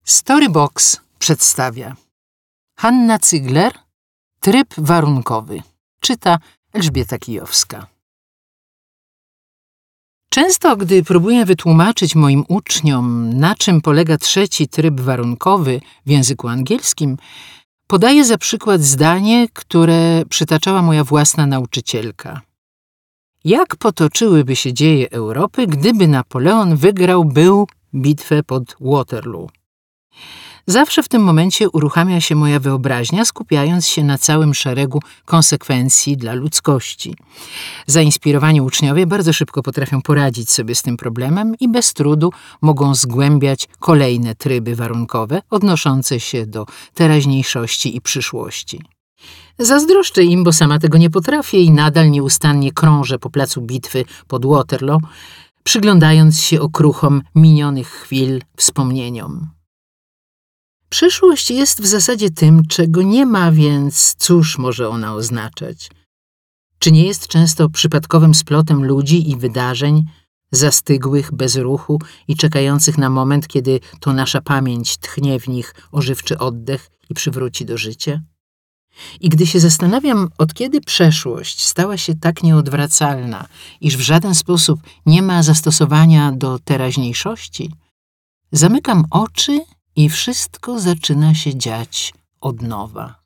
Storybox przedstawia Hanna Cygler, Tryb warunkowy. Czyta Elżbieta Kijowska. Często, gdy próbuję wytłumaczyć moim uczniom, na czym polega trzeci tryb warunkowy w języku angielskim, podaję za przykład zdanie, które przytaczała moja własna nauczycielka. Jak potoczyłyby się dzieje Europy, gdyby Napoleon wygrał bitwę pod Waterloo? Zawsze w tym momencie uruchamia się moja wyobraźnia, skupiając się na całym szeregu konsekwencji dla ludzkości. Zainspirowani uczniowie bardzo szybko potrafią poradzić sobie z tym problemem i bez trudu mogą zgłębiać kolejne tryby warunkowe odnoszące się do teraźniejszości i przyszłości. Zazdroszczę im, bo sama tego nie potrafię i nadal nieustannie krążę po placu bitwy pod Waterloo, przyglądając się okruchom minionych chwil, wspomnieniom. Przyszłość jest w zasadzie tym, czego nie ma, więc cóż może ona oznaczać? Czy nie jest często przypadkowym splotem ludzi i wydarzeń, zastygłych bez ruchu i czekających na moment, kiedy to nasza pamięć tchnie w nich ożywczy oddech i przywróci do życia? I gdy się zastanawiam, od kiedy przeszłość stała się tak nieodwracalna, iż w żaden sposób nie ma zastosowania do teraźniejszości, zamykam oczy i wszystko zaczyna się dziać od nowa.